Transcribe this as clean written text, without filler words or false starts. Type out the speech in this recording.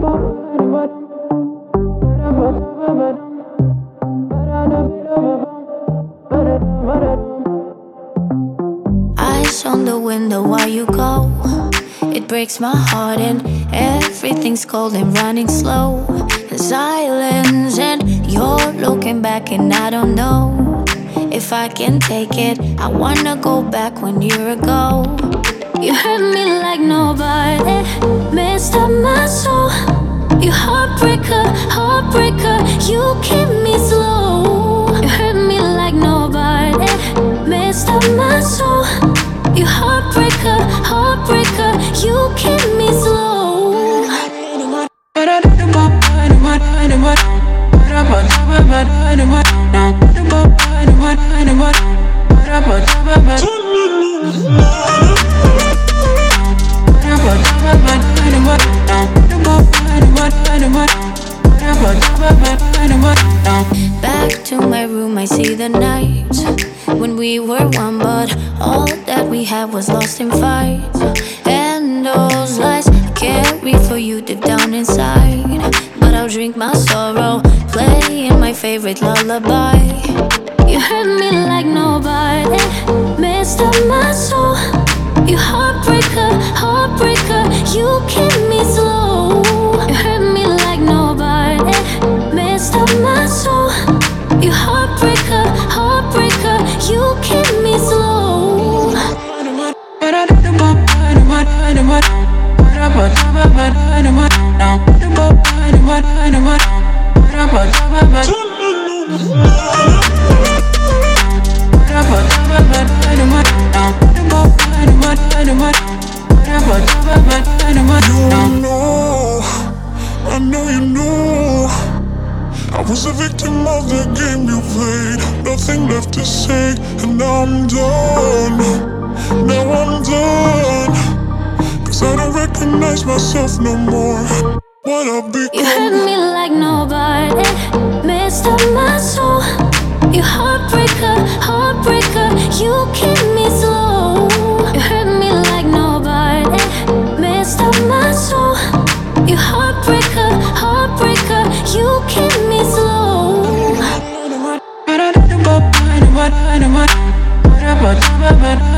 Eyes on the window while you go. It breaks my heart and everything's cold and running slow. And silence and you're looking back and I don't know if I can take it. I wanna go back 1 year ago. You hurt me like nobody, messed up my soul. You heartbreaker, heartbreaker, you keep me slow. You hurt me like nobody, messed up my soul. You heartbreaker, heartbreaker, you keep me slow. Back to my room, I see the nights when we were one, but all that we had was lost in fights. And those lies I carry for you deep down inside. But I'll drink my sorrow, playing my favorite lullaby. You hurt me like nobody, messed up my soul. You heartbreaker, heartbreaker, you keep me slow. You hurt me like nobody, messed up my soul. You heartbreaker, heartbreaker, you keep me slow. I know you know I was a victim of the game you played. Nothing left to say, and now I'm done. Now I'm done, 'cause I don't recognize myself no more. What I've become. You hurt me like nobody, messed up my soul. You heartbreaker, heartbreaker, you keep me slow. You hurt me like nobody, messed up my soul. You heartbreaker, heartbreaker, you keep me slow.